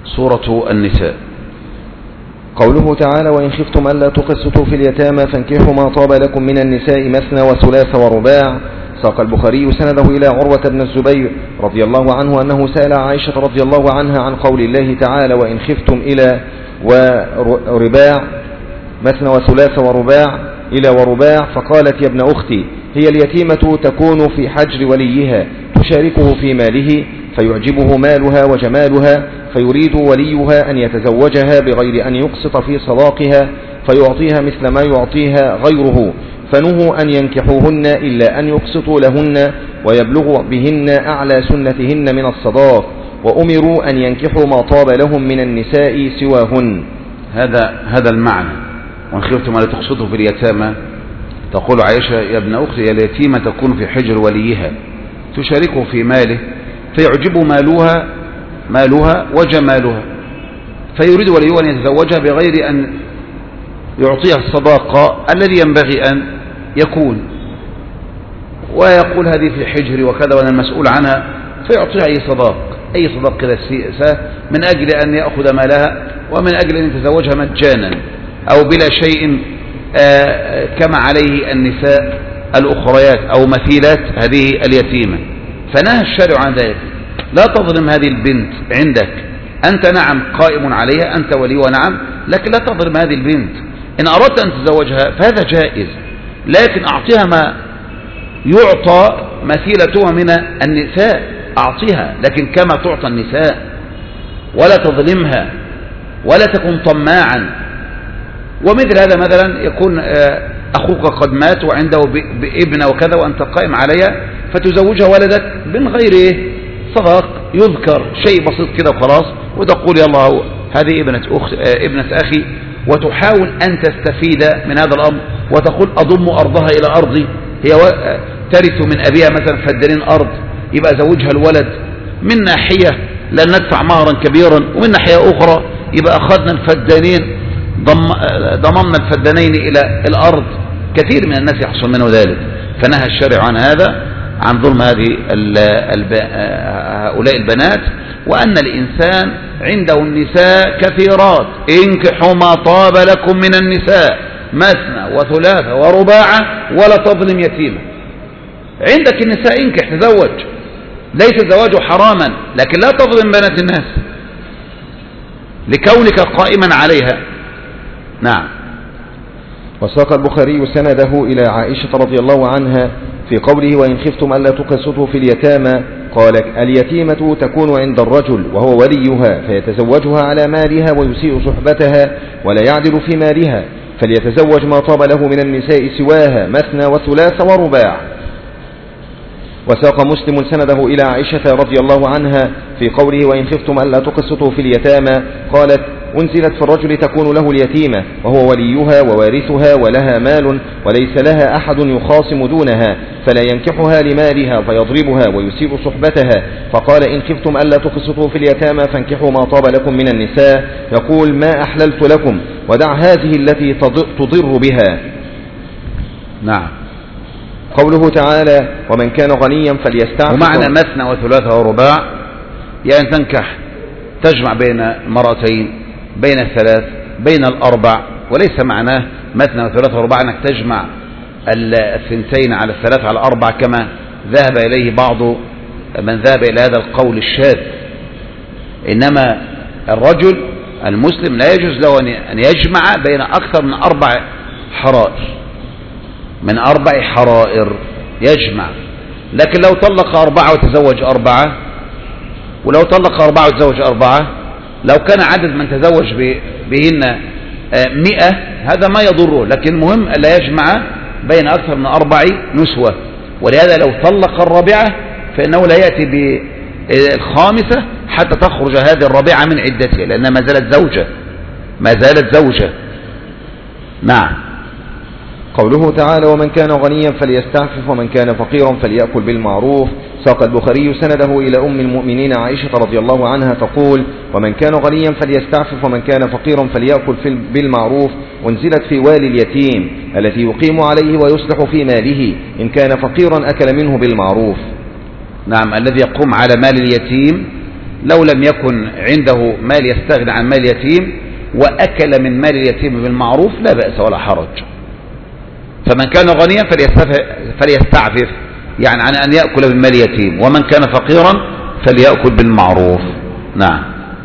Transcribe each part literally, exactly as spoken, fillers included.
سورة النساء. قوله تعالى: وإن خفتم ألا تقسطوا في اليتامى فانكحوا ما طاب لكم من النساء مثنى وثلاث ورباع. ساق البخاري سنده إلى عروة بن الزبير رضي الله عنه أنه سأل عائشة رضي الله عنها عن قول الله تعالى: وإن خفتم إلى ورباع مثنى وثلاث ورباع إلى ورباع، فقالت: يا ابن أختي، هي اليتيمة تكون في حجر وليها تشاركه في ماله فيعجبه مالها وجمالها، فيريد وليها أن يتزوجها بغير أن يقسط في صداقها فيعطيها مثل ما يعطيها غيره، فنهوا أن ينكحوهن إلا أن يقسطوا لهن ويبلغوا بهن أعلى سنتهن من الصداق، وأمروا أن ينكحوا ما طاب لهم من النساء سواهن. هذا هذا المعنى. وإن خفتم ألا تقسطوا في اليتامى، تقول عائشة: يا ابن أختي، اليتيمة تكون في حجر وليها تشاركه في ماله فيعجب مالها مالها وجمالها، فيريد وليه أن يتزوجها بغير أن يعطيها الصداقة الذي ينبغي أن يكون، ويقول هذه في حجري وكذا وأنا المسؤول عنها، فيعطيها أي صداق أي صداق كذا من أجل أن يأخذ مالها ومن أجل أن يتزوجها مجانا أو بلا شيء كما عليه النساء الأخريات أو مثيلات هذه اليتيمة. فنهى الشارع عن ذلك. لا تظلم هذه البنت عندك، أنت نعم قائم عليها، أنت ولي ونعم، لكن لا تظلم هذه البنت. إن أردت أن تزوجها فهذا جائز، لكن أعطيها ما يعطى مثيلتها من النساء، أعطيها لكن كما تعطى النساء، ولا تظلمها ولا تكن طماعا. ومثل هذا مثلا يكون أخوك قد مات وعنده ابن وكذا وأنت قائم عليها، فتزوجها ولدك من غير صداق، يذكر شيء بسيط كده وخلاص، وتقول يلا هذه ابنة أخت ابنة أخي، وتحاول أن تستفيد من هذا الأمر وتقول أضم أرضها إلى أرضي، هي ترث من أبيها مثلا فدانين أرض، يبقى زوجها الولد. من ناحية لن ندفع مهرا كبيرا، ومن ناحية أخرى يبقى أخذنا الفدانين ضممنا الفدانين إلى الأرض. كثير من الناس يحصل منه ذلك. فنهى الشارع عن هذا، عن ظلم هذه هؤلاء البنات، وأن الإنسان عنده النساء كثيرات. انكحوا ما طاب لكم من النساء مثنى وثلاثة ورباعة ولا تظلم يتيمة. عندك النساء انكح، تزوج، ليس الزواج حراما، لكن لا تظلم بنات الناس لكونك قائما عليها. نعم. وساق البخاري سنده إلى عائشة رضي الله عنها في قوله: وإن خفتم ألا تقسطوا في اليتامى، قال: اليتيمة تكون عند الرجل وهو وليها فيتزوجها على مالها ويسيء صحبتها ولا يعدل في مالها، فليتزوج ما طاب له من النساء سواها مثنى وثلاث ورباع. وساق مسلم سنده إلى عائشة رضي الله عنها في قوله: وإن خفتم ألا تقسطوا في اليتامى، قالت: أنزلت في الرجل تكون له اليتيمة وهو وليها ووارثها ولها مال وليس لها أحد يخاصم دونها، فلا ينكحها لمالها فيضربها ويسيء صحبتها. فقال: إن خفتم ألا تقسطوا في اليتامى فانكحوا ما طاب لكم من النساء. يقول: ما أحللت لكم، ودع هذه التي تضر بها. نعم. قوله تعالى: ومن كان غنيا فليستعفف. ومعنى مثنى وثلاثة ورباع يعني تنكح، تجمع بين مرتين، بين الثلاث، بين الأربع، وليس معناه مثنى وثلاثة ورباع أنك تجمع الثنتين على الثلاث على الأربع كما ذهب إليه بعض من ذهب إلى هذا القول الشاذ. إنما الرجل المسلم لا يجوز له أن يجمع بين أكثر من أربع حرائر، من أربع حرائر يجمع. لكن لو طلق أربعة وتزوج أربعة، ولو طلق أربعة وتزوج أربعة، لو كان عدد من تزوج بهن مئة هذا ما يضره، لكن المهم ألا يجمع بين أكثر من أربع نسوة. ولهذا لو طلق الرابعة فإنه لا يأتي بالخامسة حتى تخرج هذه الرابعة من عدتها، لأنها ما زالت زوجة ما زالت زوجة. نعم. قوله تعالى: ومن كان غنيا فليستعفف ومن كان فقيرا فليأكل بالمعروف. ساق البخاري سنده إلى أم المؤمنين عائشة رضي الله عنها تقول: ومن كان غنيا فليستعفف ومن كان فقيرا فليأكل بالمعروف. وانزلت في والي اليتيم التي يقيم عليه ويصلح في ماله، إن كان فقيرا أكل منه بالمعروف. نعم. الذي يقوم على مال اليتيم لو لم يكن عنده مال يستغني عن مال يتيم وأكل من مال اليتيم بالمعروف لا بأس ولا حرج. فمن كان غنيا فليستعفف يعني عن أن يأكل من مال يتيم، ومن كان فقيرا فليأكل بالمعروف. نعم.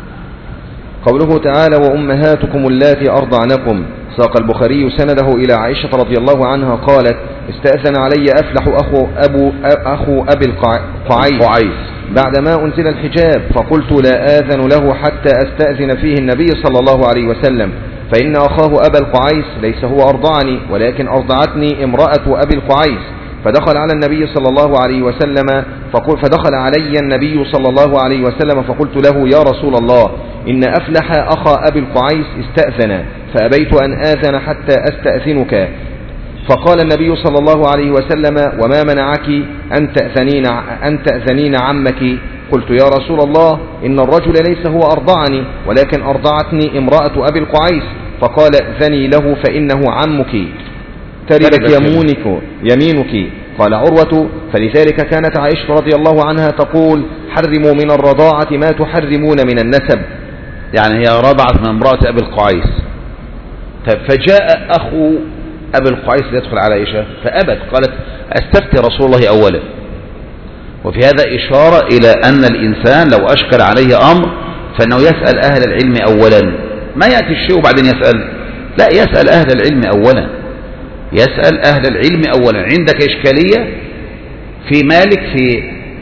قوله تعالى وأمهاتكم اللاتي أرضعنكم، ساق البخاري سنده إلى عائشة رضي الله عنها قالت استأذن علي أفلح أخو, أبو أخو أبي القعيس بعدما أنزل الحجاب، فقلت لا آذن له حتى أستأذن فيه النبي صلى الله عليه وسلم، فإن أخاه أبا القعيس ليس هو أرضعني ولكن أرضعتني امرأة أبي القعيس. فدخل على النبي صلى الله عليه وسلم فقل فدخل علي النبي صلى الله عليه وسلم فقلت له يا رسول الله إن أفلح أخا أبي القعيس استأذن فأبيت أن آذن حتى أستأذنك. فقال النبي صلى الله عليه وسلم وما منعك أن تأذنين, أن تأذنين عمك؟ قلت يا رسول الله إن الرجل ليس هو أرضعني ولكن أرضعتني امرأة أبي القعيس. فقال ائذني له فإنه عمك تربت يمينك يمينك. قال عروة فلذلك كانت عائشة رضي الله عنها تقول حرموا من الرضاعة ما تحرمون من النسب، يعني هي رضعت من امرأة أبي القعيس. فجاء أخو أبي القعيس ليدخل على عائشة فأبت، قالت أستفتي رسول الله أولا. وفي هذا إشارة إلى أن الإنسان لو أشكل عليه أمر فإنه يسأل أهل العلم أولا، ما يأتي الشيء وبعدين يسأل، لا، يسأل أهل العلم أولا، يسأل أهل العلم أولا. عندك إشكالية في مالك، في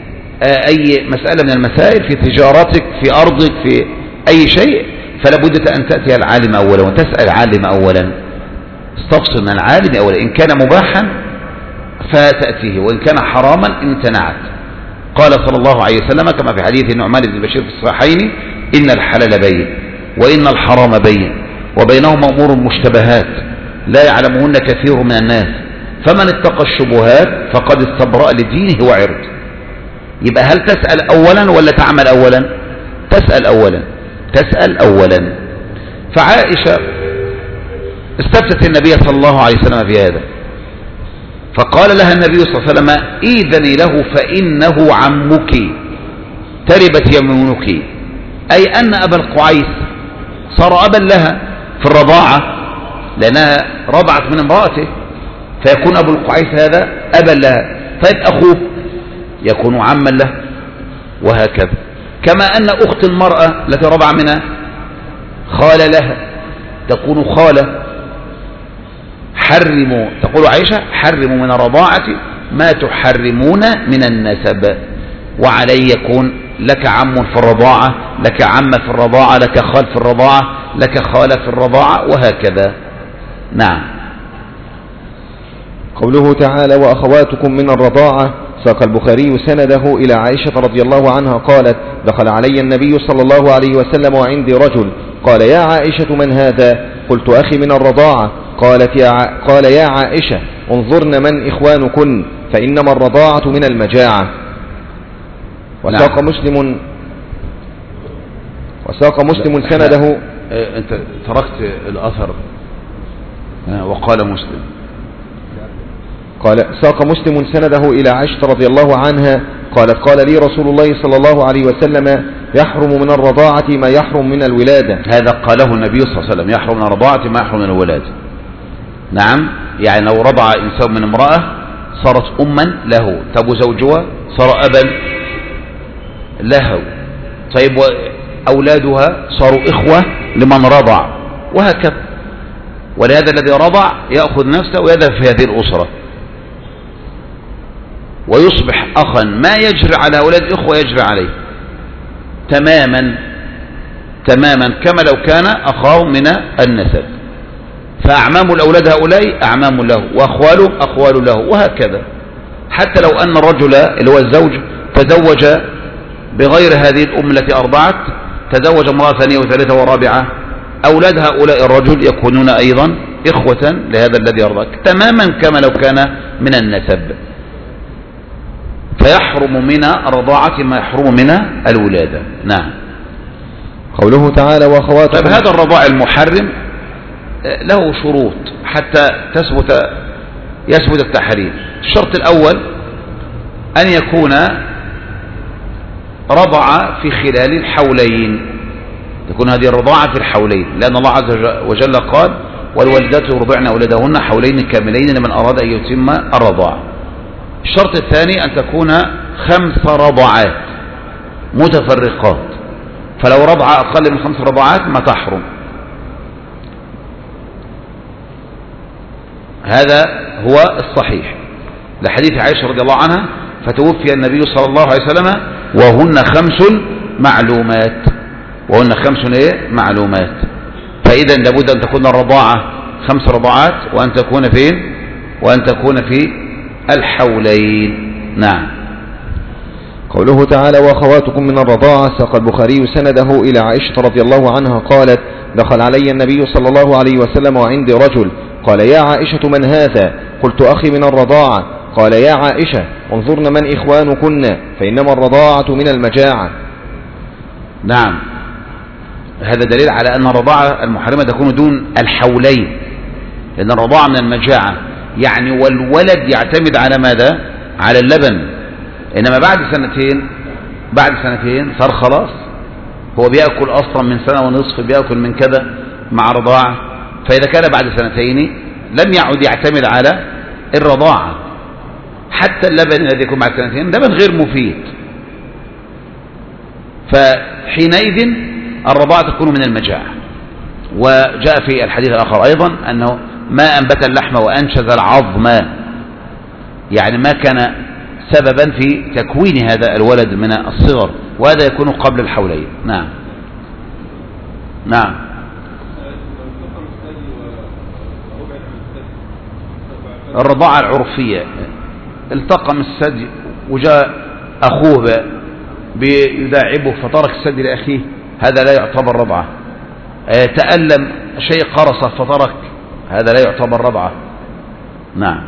أي مسألة من المسائل، في تجارتك، في أرضك، في أي شيء، فلا بد أن تأتي العالم أولا وتسأل العالم أولا. استفصل من العالم أولا، إن كان مباحا فتأتيه وإن كان حراما امتنعت. قال صلى الله عليه وسلم كما في حديث النعمان بن بشير في الصحيحين إن الحلال بين وإن الحرام بين وبينهما أمور مشتبهات لا يعلمهن كثير من الناس فمن اتقى الشبهات فقد استبرأ لدينه وعرضه. يبقى هل تسأل أولا ولا تعمل أولا؟ تسأل أولا، تسأل أولا. فعائشة استفتت النبي صلى الله عليه وسلم في هذا، فقال لها النبي صلى الله عليه وسلم إذني له فإنه عمك تربت يمينك، أي أن أبا القعيس صار أبا لها في الرضاعة لأنها رضعت من امرأته، فيكون أبو القعيس هذا أبا لها. طيب أخوه يكون عما له، وهكذا. كما أن أخت المرأة التي رضع منها خال لها تكون خالة. حرموا، تقول عائشة حرموا من الرضاعة ما تحرمون من النسب، وعليه يكون لك عم في الرضاعة، لك عم في الرضاعة، لك خال في الرضاعة، لك خالة في الرضاعة، وهكذا. نعم. قوله تعالى وأخواتكم من الرضاعة، ساق البخاري سنده إلى عائشة رضي الله عنها قالت دخل علي النبي صلى الله عليه وسلم وعندي رجل قال يا عائشة من هذا؟ قلت أخي من الرضاعة. قالت يا ع... قال يا عائشة انظرن من إخوانكن فإنما الرضاعة من المجاعة. وساق نعم. مسلم وساق مسلم سنده. أنت تركت الأثر وقال مسلم. قال ساق مسلم سنده إلى عائشة رضي الله عنها قالت قال لي رسول الله صلى الله عليه وسلم يحرم من الرضاعة ما يحرم من الولادة. هذا قاله النبي صلى الله عليه وسلم يحرم من الرضاعة ما يحرم من الولادة. نعم، يعني لو رضع إنسان من امرأة صارت أما له، طب زوجها صار أبا له، طيب أولادها صاروا إخوة لمن رضع، وهكذا. ولهذا الذي رضع يأخذ نفسه ويذهب في هذه الأسرة ويصبح أخا، ما يجري على أولاد إخوة يجري عليه تماما تماما كما لو كان أخاه من النسب. فأعمام الأولاد هؤلاء أعمام له، وأخواله أخوال له، وهكذا. حتى لو أن الرجل اللي هو الزوج تزوج بغير هذه الأم التي أرضعت، تزوج امرأة ثانية وثالثة ورابعة، أولاد هؤلاء الرجل يكونون أيضا إخوة لهذا الذي أرضعك تماما كما لو كان من النسب. فيحرم من الرضاعة ما يحرم من الولادة. نعم. قوله تعالى وأخواتكم. طيب هذا الرضاع المحرم له شروط حتى تثبت يثبت التحريم. الشرط الأول أن يكون رضع في خلال الحولين، تكون هذه الرضاعة في الحولين، لأن الله عز وجل قال والوالدات يرضعن أولادهن حولين كاملين لمن أراد أن يتم الرضاعة. الشرط الثاني أن تكون خمس رضعات متفرقات، فلو رضع أقل من خمس رضعات ما تحرم. هذا هو الصحيح لحديث عائشة رضي الله عنها فتوفي النبي صلى الله عليه وسلم وهن خمس معلومات، وهن خمس ايه معلومات. فإذا لابد أن تكون الرضاعة خمس رضاعات وأن تكون فين وأن تكون في الحولين. نعم. قوله تعالى وأخواتكم من الرضاعة. ساق البخاري سنده إلى عائشة رضي الله عنها قالت دخل علي النبي صلى الله عليه وسلم وعندي رجل قال يا عائشة من هذا؟ قلت أخي من الرضاعة. قال يا عائشة انظرن من إخوانكن فإنما الرضاعة من المجاعة. نعم، هذا دليل على أن الرضاعة المحرمة تكون دون الحولين، لأن الرضاعة من المجاعة يعني والولد يعتمد على ماذا؟ على اللبن، إنما بعد سنتين بعد سنتين صار خلاص هو بيأكل أصلا من سنة ونصف، بيأكل من كذا مع رضاعة، فإذا كان بعد سنتين لم يعد يعتمد على الرضاعة. حتى اللبن الذي يكون بعد سنتين لبن غير مفيد، فحينئذ الرضاعة تكون من المجاعة. وجاء في الحديث الآخر أيضا أنه ما أنبت اللحم وأنشز العظم، يعني ما كان سببا في تكوين هذا الولد من الصغر، وهذا يكون قبل الحولين. نعم نعم. الرضاعة العرفية التقم الثدي وجاء أخوه بيداعبه فترك الثدي لأخيه، هذا لا يعتبر رضعة. تألم شيء قرصه فترك، هذا لا يعتبر رضعة. نعم.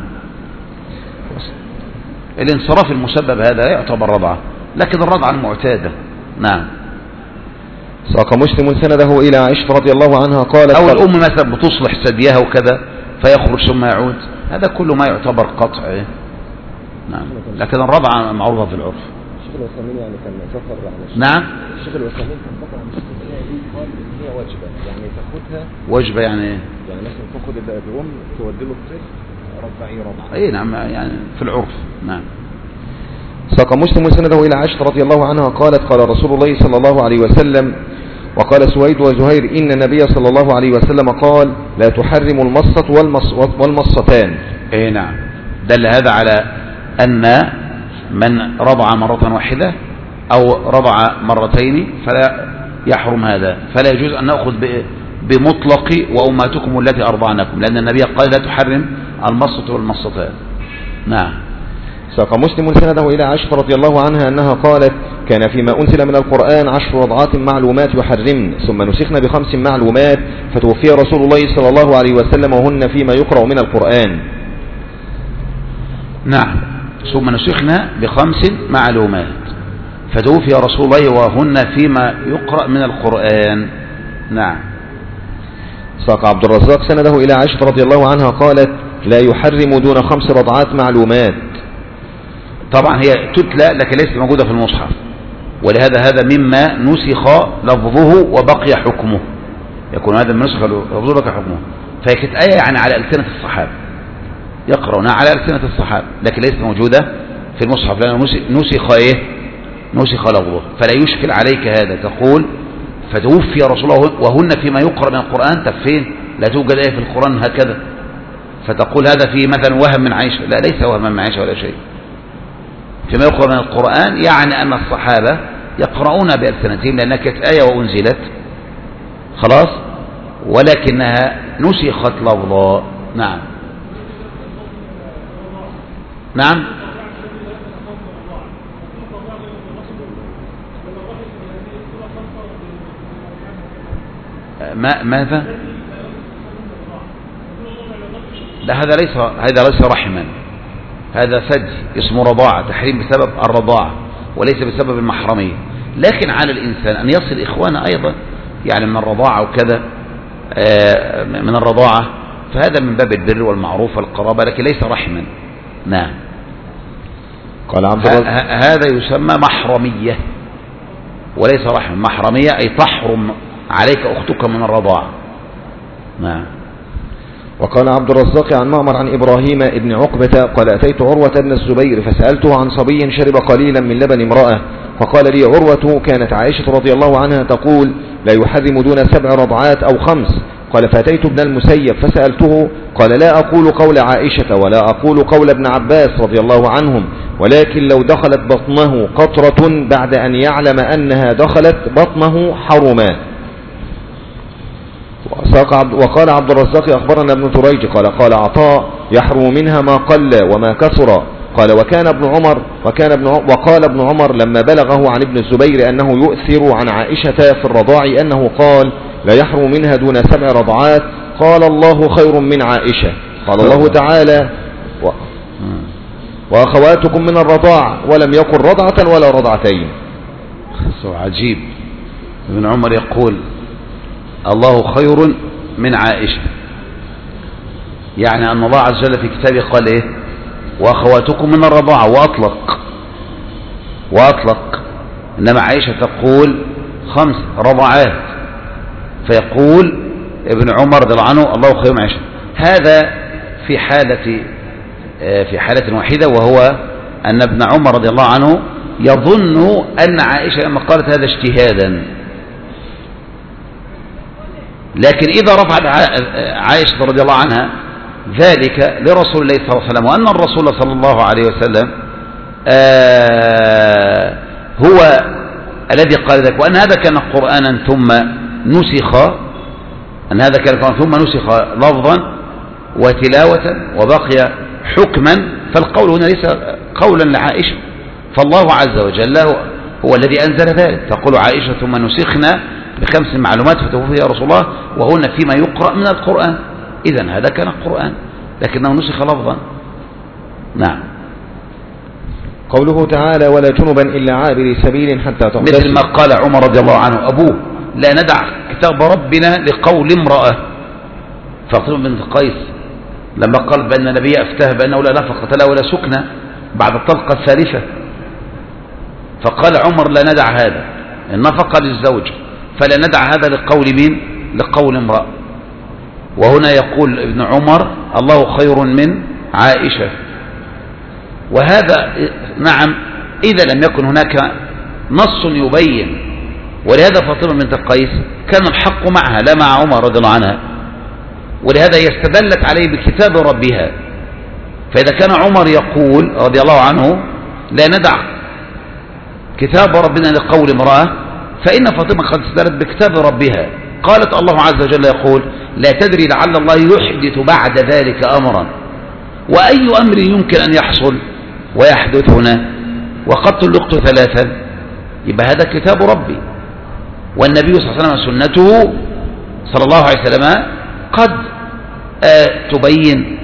الانصراف المسبب هذا لا يعتبر رضعة، لكن الرضعة المعتادة. نعم. ساق مسلم سنده إلى عائشة رضي الله عنها قالت أو الأم مثلا بتصلح ثديها وكذا فيخرج ثم يعود، هذا كله ما يعتبر قطع. نعم، لكن الرضعة معروفة في العرف. الشيخ الوسامين يعني كان ذكر عن نعم الشيخ الوسامين كان ذكر عن الشيخ قال ان هي واجبة، يعني تاخدها واجبة يعني يعني مثلا تاخد الأم تودي له الطفل رضعي رضعة. اي نعم، يعني في العرف. نعم. ساق مسلم سنده إلى عائشة رضي الله عنها قالت قال رسول الله صلى الله عليه وسلم وقال سويد وزهير إن النبي صلى الله عليه وسلم قال لا تحرم المصة والمص والمصتان. اي نعم، دل هذا على أن من رضع مرة واحدة أو رضع مرتين فلا يحرم هذا، فلا يجوز أن نأخذ بمطلق وأماتكم التي أرضعنكم، لأن النبي قال لا تحرم المصة والمصتان. نعم. ساق مسلم سنده إلى عائشة رضي الله عنها أنها قالت كان فيما أنزل من القرآن عشر رضعات معلومات يحرمن ثم نسخن بخمس معلومات فتوفي رسول الله صلى الله عليه وسلم وهن فيما يقرأ من القرآن. نعم، ثم نسخنا بخمس معلومات فتوفي رسول الله وهن فيما يقرأ من القرآن. نعم. ساق عبد الرزاق سنده إلى عائشة رضي الله عنها قالت لا يحرم دون خمس رضعات معلومات. طبعا هي تتلى لكن ليست موجودة في المصحف، ولهذا هذا مما نسخ لفظه وبقي حكمه، يكون هذا من نسخ لفظه وبقي حكمه، فهي كانت آية يعني على ألسنة الصحابة يقرؤونها على ألسنة الصحابة، لكن ليست موجودة في المصحف لأنه نسخ إيه؟ نسخ لفظه، فلا يشكل عليك هذا. تقول فتوفي رسول الله وهن فيما يقرأ من القرآن، طب فين؟ لا توجد آية في القرآن هكذا، فتقول هذا في مثلا وهم من عائشة، لا ليس وهم من عائشة ولا شيء. فيما يقرأ من القرآن يعني أن الصحابة يقرؤون بألسنتهم لأنها كانت آية وأنزلت خلاص، ولكنها نسخت لفظا. نعم نعم. ما ماذا؟ لا، هذا ليس هذا ليس رحما، هذا ثدي اسمه رضاعة، تحريم بسبب الرضاعة وليس بسبب المحرمية. لكن على الإنسان أن يصل إخوانه أيضا يعني من الرضاعة وكذا من الرضاعة، فهذا من باب البر والمعروف والقرابة، لكن ليس رحما. نعم. قال عبد هذا يسمى محرمية. وليس رحم. محرمية أي تحرم عليك أختك من الرضاعة. نعم. وقال عبد الرزاق عن معمر عن إبراهيم ابن عقبة قال أتيت عروة بن الزبير فسألته عن صبي شرب قليلا من لبن امرأة، فقال لي عروة كانت عائشة رضي الله عنها تقول لا يحرم دون سبع رضعات أو خمس. قال فأتيت ابن المسيب فسألته قال لا أقول قول عائشة ولا أقول قول ابن عباس رضي الله عنهم، ولكن لو دخلت بطنه قطرة بعد أن يعلم أنها دخلت بطنه حرما. وقال عبد الرزاق أخبرنا ابن تريج قال قال عطاء يحرم منها ما قل وما كثر. قال وكان ابن عمر وكان ابن وقال ابن عمر لما بلغه عن ابن الزبير أنه يؤثر عن عائشة في الرضاع أنه قال لا يحرم منها دون سبع رضعات قال الله خير من عائشة. قال الله تعالى و... وأخواتكم من الرضاع ولم يقل رضعة ولا رضعتين. عجيب. ابن عمر يقول الله خير من عائشة، يعني أن الله عز وجل في كتابه قال إيه وأخواتكم من الرضاعة وأطلق وأطلق إنما عائشة تقول خمس رضعات، فيقول ابن عمر رضي الله عنه الله خير من عائشة. هذا في حالة في حالة واحدة، وهو أن ابن عمر رضي الله عنه يظن أن عائشة لما قالت هذا اجتهادا، لكن إذا رفعت عائشة رضي الله عنها ذلك لرسول الله صلى الله عليه وسلم، وأن الرسول صلى الله عليه وسلم آه هو الذي قال ذلك، وأن هذا كان قرآنا ثم نسخ أن هذا كان قرآنا ثم نسخ لفظا وتلاوة وبقي حكما، فالقول هنا ليس قولا لعائشة، فالله عز وجل هو الذي أنزل ذلك. تقول عائشة ثم نسخنا بخمس معلومات فتوفي يا رسول الله وهن فيما يقرأ من القرآن، إذن هذا كان القرآن لكنه نسخ لفظا. نعم. قوله تعالى ولا جنبا إلا عابر سبيل حتى تغتسل، مثل ما قال عمر رضي الله عنه أبوه لا ندع كتاب ربنا لقول امرأة. فاطمة بنت قيس لما قال بأن النبي أفتاه بأنه لا نفقة له ولا سكنة بعد الطلقة الثالثة، فقال عمر لا ندع هذا، النفقة للزوج، فلا ندع هذا لقول مين؟ لقول امرأة. وهنا يقول ابن عمر الله خير من عائشة، وهذا نعم إذا لم يكن هناك نص يبين، ولهذا فاطمة بنت قيس كان الحق معها لا مع عمر رضي الله عنها، ولهذا يستدلت عليه بكتاب ربها. فإذا كان عمر يقول رضي الله عنه لا ندع كتاب ربنا لقول امرأة، فإن فاطمة قد استدلت بكتاب ربها، قالت الله عز وجل يقول لا تدري لعل الله يحدث بعد ذلك أمرا، وأي أمر يمكن أن يحصل ويحدث هنا وقد طلقت ثلاثا، يبقى هذا كتاب ربي، والنبي صلى الله عليه وسلم سنته صلى الله عليه وسلم قد آه تبين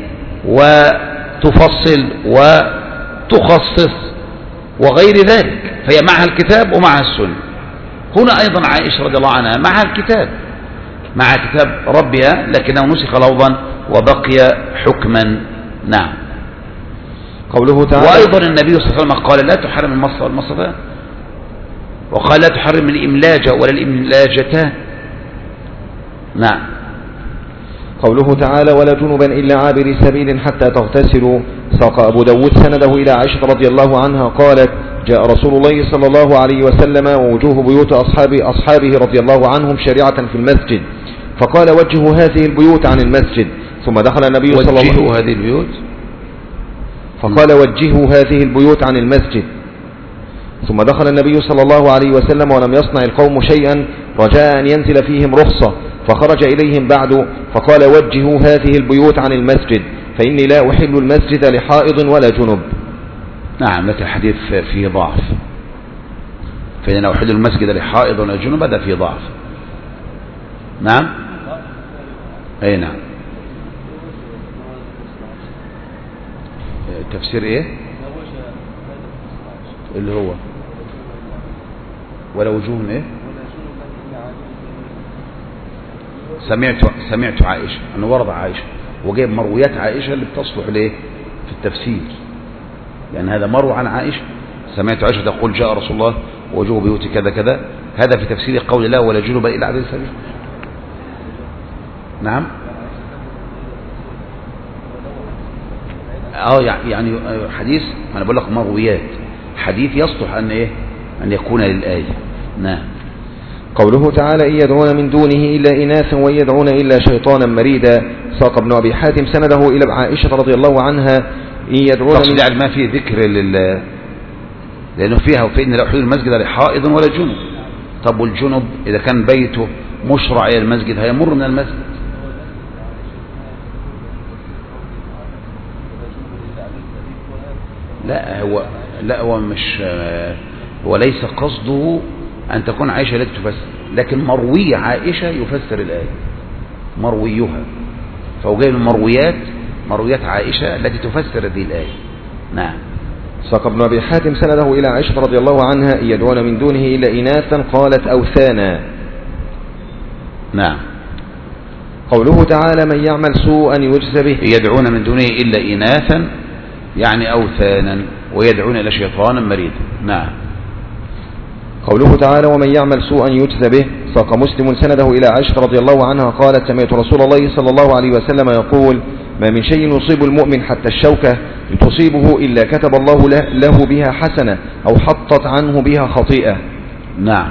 وتفصل وتخصص وغير ذلك، فهي معها الكتاب ومعها السنة. هنا أيضا عائشة رضي الله عنها معها الكتاب، مع كتاب ربها لكنه نسخ لفظا وبقي حكما. نعم. قوله تعالى وأيضا النبي صلى الله عليه وسلم قال لا تحرم المص والمصفى، وقال لا تحرم الإملاج ولا الإملاجتان. نعم. قوله تعالى ولا جنبا إلا عابر سبيل حتى تغتسلوا، ساق أبو داود سنده إلى عائشة رضي الله عنها قالت جاء رسول الله صلى الله عليه وسلم ووجوه بيوت أصحابه, أصحابه رضي الله عنهم شريعة في المسجد، فقال وجهوا هذه البيوت عن المسجد، ثم دخل النبي صلى الله عليه وسلم وجهوا هذه البيوت فقال وجهوا هذه البيوت عن المسجد، ثم دخل النبي صلى الله عليه وسلم ولم يصنع القوم شيئا رجاء أن ينزل فيهم رخصة، فخرج إليهم بعد فقال وجهوا هذه البيوت عن المسجد فإني لا أحل المسجد لحائض ولا جنب. نعم، لكن الحديث فيه ضعف، فإني لا أحل المسجد لحائض ولا جنب، هذا فيه ضعف. نعم. أي نعم. تفسير إيه اللي هو ولا وجوه إيه؟ سمعت سمعت عائشة أنه ورد عائشة وجايب مرويات عائشة اللي بتصلح ليه في التفسير، يعني هذا مروي عن عائشة. سمعت عائشة تقول جاء رسول الله وجوه بيوت كذا كذا هذا في تفسير قول الله ولا جنب إلا عبر السبيل. نعم. اه يعني حديث، ما انا بقول لك مرويات، حديث يصلح ان ايه ان يكون للآية. نعم. قوله تعالى إن يدعون من دونه إلا إناثا وإن يدعون إلا شيطانا مريدا. ساق ابن أبي حاتم سنده إلى عائشة رضي الله عنها إن يدعون من يعني ما في ذكر لل لأنه فيها وفإن لا حدود المسجد لحائض ولا جنب. طب والجنب إذا كان بيته مشرع إلى المسجد هيمر من المسجد. لا هو لا هو مش هو ليس قصده أن تكون عائشة التي تفسر، لكن مروي عائشة يفسر الآية، مرويها، فهو جاي من مرويات مرويات عائشة التي تفسر هذه الآية. نعم. ساق ابن أبي حاتم سنده إلى عائشة رضي الله عنها إن يدعون من دونه إلا إناثا قالت أوثانا. نعم. قوله تعالى من يعمل سوءا يجزى به. يدعون من دونه إلا إناثا يعني أوثانا، ويدعون إلى شيطانا مريدا. نعم. قوله تعالى ومن يعمل سوءا يجزى به. ساق مسلم سنده إلى عائشة رضي الله عنها قالت سمعت رسول الله صلى الله عليه وسلم يقول ما من شيء يصيب المؤمن حتى الشوكة تصيبه إلا كتب الله له بها حسنة أو حطت عنه بها خطيئة. نعم.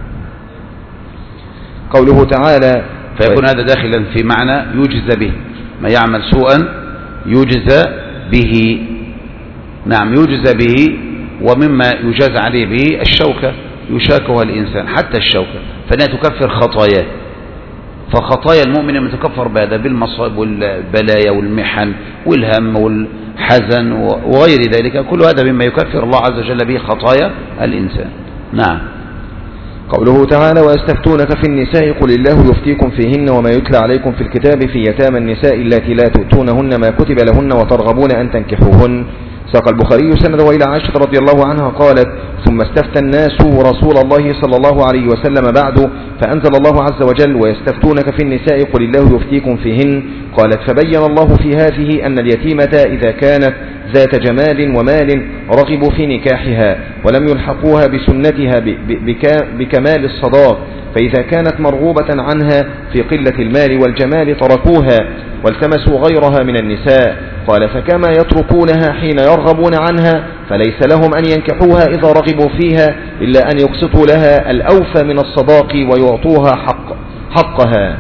قوله تعالى فيكون هذا داخلا في معنى يجزى به، ما يعمل سوءا يجزى به. نعم يجزى به، ومما يجاز عليه به الشوكة يشاكها الإنسان حتى الشوكة، فإنها تكفر خطاياه. فخطايا المؤمن متكفر بهذا بالمصائب والبلايا والمحن والهم والحزن وغير ذلك، كل هذا مما يكفر الله عز وجل به خطايا الإنسان. نعم. قوله تعالى ويستفتونك في النساء قل الله يفتيكم فيهن وما يتلى عليكم في الكتاب في يتامى النساء اللاتي لا تؤتونهن ما كتب لهن وترغبون أن تنكحوهن. ساق البخاري سنده إلى عائشة رضي الله عنها قالت ثم استفتى الناس رسول الله صلى الله عليه وسلم بعد فأنزل الله عز وجل ويستفتونك في النساء قل الله يفتيكم فيهن. قالت فبين الله في هذه أن اليتيمة إذا كانت ذات جمال ومال رغبوا في نكاحها ولم يلحقوها بسنتها بكمال الصداق، فإذا كانت مرغوبة عنها في قلة المال والجمال تركوها والتمسوا غيرها من النساء. قال فكما يتركونها حين يرغبون عنها فليس لهم أن ينكحوها إذا رغبوا فيها إلا أن يقسطوا لها الأوفى من الصداق ويعطوها حق حقها.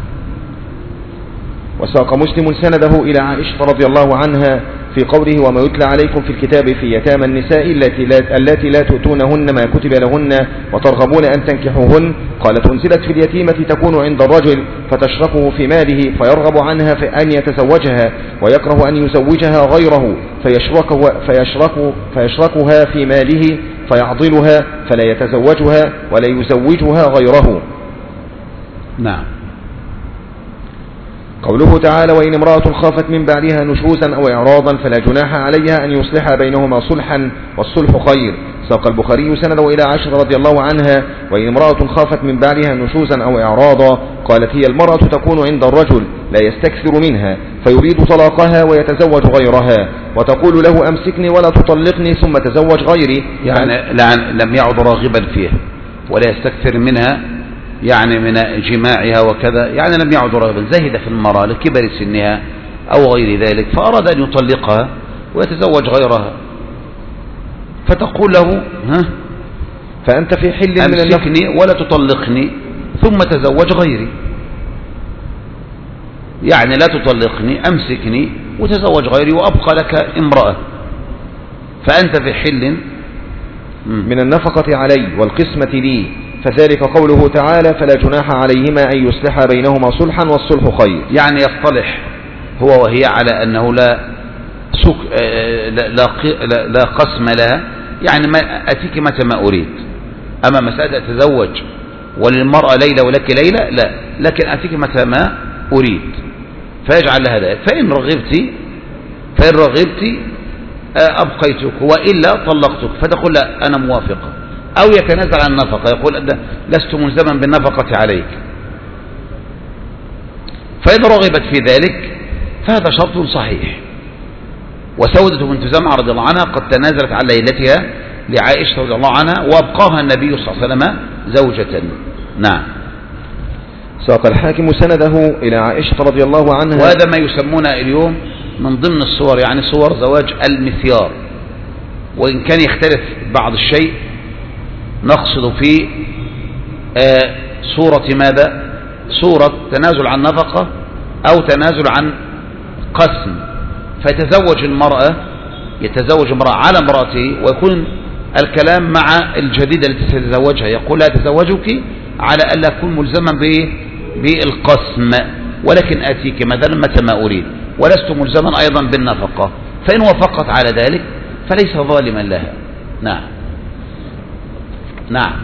وساق مسلم سنده إلى عائشة رضي الله عنها في قوله وما يتلى عليكم في الكتاب في يتامى النساء التي لا تؤتونهن ما كتب لهن وترغبون أن تنكحوهن. قالت أنزلت في اليتيمة تكون عند الرجل فتشركه في ماله فيرغب عنها في أن يتزوجها ويكره أن يزوجها غيره فيشركه فيشرك فيشركها في ماله فيعضلها فلا يتزوجها ولا يزوجها غيره. نعم. قوله تعالى وإن امرأة خافت من بعدها نشوزا أو إعراضا فلا جناح عليها أن يصلح بينهما صلحا والصلح خير. ساق البخاري سنده إلى عائشة رضي الله عنها وإن امرأة خافت من بعدها نشوزا أو إعراضا قالت هي المرأة تكون عند الرجل لا يستكثر منها فيريد طلاقها ويتزوج غيرها وتقول له أمسكني ولا تطلقني ثم تزوج غيري، يعني لم يعد راغبا فيها ولا يستكثر منها يعني من جماعها وكذا، يعني لم يعد راغبا، زهد في المرأة لكبر سنها أو غير ذلك فأراد أن يطلقها ويتزوج غيرها، فتقول له ها فأنت في حل من أمسكني ولا تطلقني ثم تزوج غيري، يعني لا تطلقني أمسكني وتزوج غيري وأبقى لك امرأة، فأنت في حل من النفقة علي والقسمة لي، فذلك قوله تعالى فلا جناح عليهما أن يصلح بينهما صلحا والصلح خير، يعني يصطلح هو وهي على أنه لا سك لا, لا, لا قسم لها، يعني ما أتيك متى ما أريد، أما مسألة أتزوج وللمرأة ليلة ولك ليلة لا، لكن أتيك متى ما أريد، فيجعل لها ذلك، فإن رغبت فإن رغبت أبقيتك وإلا طلقتك، فتقول لا أنا موافقة، أو يتنازل عن النفقة يقول لست ملزما بالنفقة عليك، فإذا رغبت في ذلك فهذا شرط صحيح. وسودة بنت زمعة رضي الله عنها قد تنازلت عن ليلتها لعائشة رضي الله عنها وابقاها النبي صلى الله عليه وسلم زوجة. نعم. ساق الحاكم سنده إلى عائشة رضي الله عنها. وهذا ما يسمونه اليوم من ضمن الصور، يعني صور زواج المثيار، وإن كان يختلف بعض الشيء نقصد في آه صورة ماذا؟ صورة تنازل عن نفقة أو تنازل عن قسم، فيتزوج المرأة يتزوج امرأة على امرأته، ويكون الكلام مع الجديدة التي ستتزوجها، يقول لا تزوجك على ألا أكون ملزما بالقسم، ولكن آتيك مثلا متى ما أريد، ولست ملزما أيضا بالنفقة، فإن وافقت على ذلك فليس ظالما لها. نعم. نعم.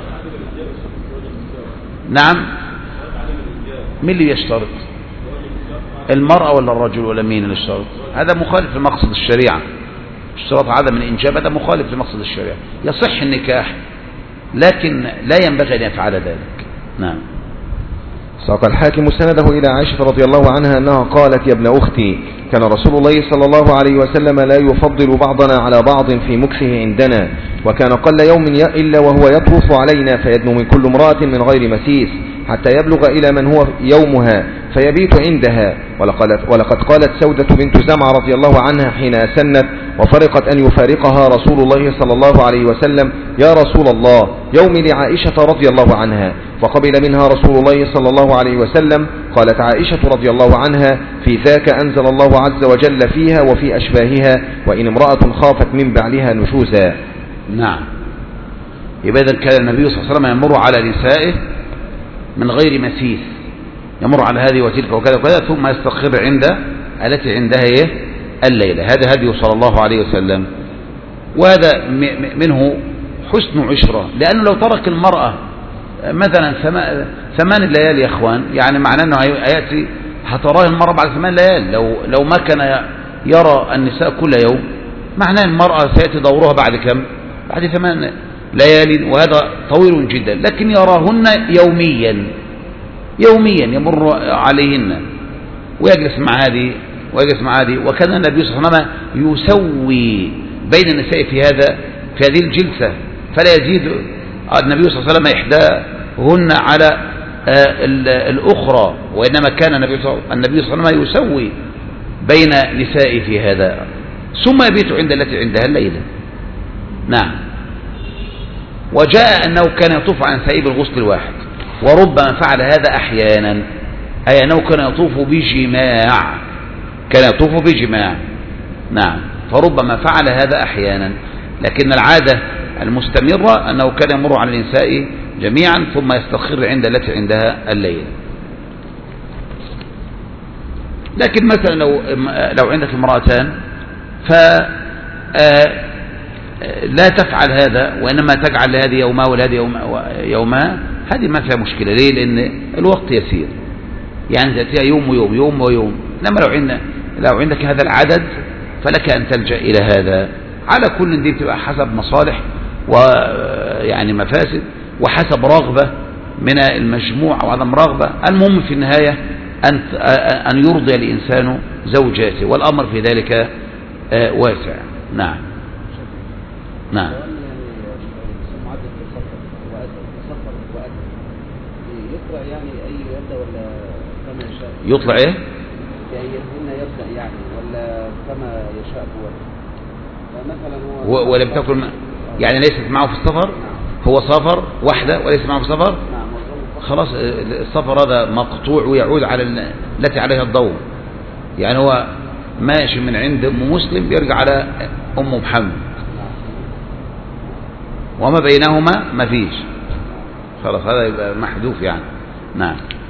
نعم. مين اللي يشترط؟ المرأة ولا الرجل ولا مين اللي يشترط؟ هذا مخالف لمقصد الشريعة. اشتراط عدم الإنجاب هذا مخالف لمقصد الشريعة. يصح النكاح لكن لا ينبغي أن يفعل ذلك. نعم. ساق الحاكم سنده إلى عائشة رضي الله عنها أنها قالت: يا ابن أختي، كان رسول الله صلى الله عليه وسلم لا يفضل بعضنا على بعض في مكثه عندنا، وكان قل يوم إلا وهو يطوف علينا فيدنو من كل امرأة من غير مسيس حتى يبلغ إلى من هو يومها فيبيت عندها. ولقد, ولقد قالت سودة بنت زمعة رضي الله عنها حين أسنت وفرقت أن يفارقها رسول الله صلى الله عليه وسلم: يا رسول الله، يومي لعائشة رضي الله عنها. فقبل منها رسول الله صلى الله عليه وسلم. قالت عائشة رضي الله عنها: في ذاك أنزل الله عز وجل فيها وفي أشباهها: وإن امرأة خافت من بعلها نشوزا. نعم. يبقى إذن كان النبي صلى الله عليه وسلم يمر على نسائه من غير مسيس، يمر على هذه وتلك وكذا وكذا، ثم يستقر عند التي عندها ايه الليلة. هذا هدي صلى الله عليه وسلم، وهذا منه حسن عشرة، لأنه لو ترك المرأة مثلا ثمان ليالي يا اخوان، يعني معناه انه يأتي هتراه المرأة بعد ثمان ليالي. لو لو ما كان يرى النساء كل يوم، معناه المرأة سيأتي دورها بعد كم؟ بعد ثمان ليالي، وهذا طويل جدا، لكن يراهن يوميا يوميا يمر عليهن ويجلس مع هذه ويجلس مع هذه. وكان النبي صلى الله عليه وسلم يسوي بين النساء في هذا في هذه الجلسة، فلا يزيد النبي صلى الله عليه وسلم إحداهن على الأخرى، وإنما كان النبي صلى الله عليه وسلم يسوي بين نسائه في هذا، ثم يبيت عند التي عندها الليلة. نعم. وجاء أنه كان يطوف عن سائب الغسل الواحد، وربما فعل هذا أحيانا، أي أنه كان يطوف بجماع كان يطوف بجماع نعم، فربما فعل هذا أحيانا، لكن العادة المستمرة أنه كان يمر على النساء جميعا ثم يستقر عند التي عندها الليل. لكن مثلا لو لو عندك امرأتان ف لا تفعل هذا، وإنما تجعل لهذه يوما ولهذه يوما، هذه ما فيها مشكلة. ليه؟ لأن الوقت يسير، يعني تأتيها يوم ويوم يوم ويوم. إنما لو عندك لو عندك هذا العدد فلك أن تلجأ إلى هذا. على كل دي بتبقى حسب مصالح ويعني مفاسد، وحسب رغبة من المجموع أو عدم رغبة. المهم في النهاية أن أن يرضي الإنسان زوجاته، والأمر في ذلك واسع. نعم نعم. يطلع ايه؟ هنا يبدأ يعني ولا كما يشاء هو مثلا هو ولم تكن يعني ليست معه في السفر، هو سافر وحده وليس معه في السفر، خلاص السفر هذا مقطوع ويعود على التي عليها الضوء. يعني هو ماشي من عند ام مسلم بيرجع على ام محمد، وما بينهما ما فيش، خلاص هذا يبقى محذوف يعني. نعم.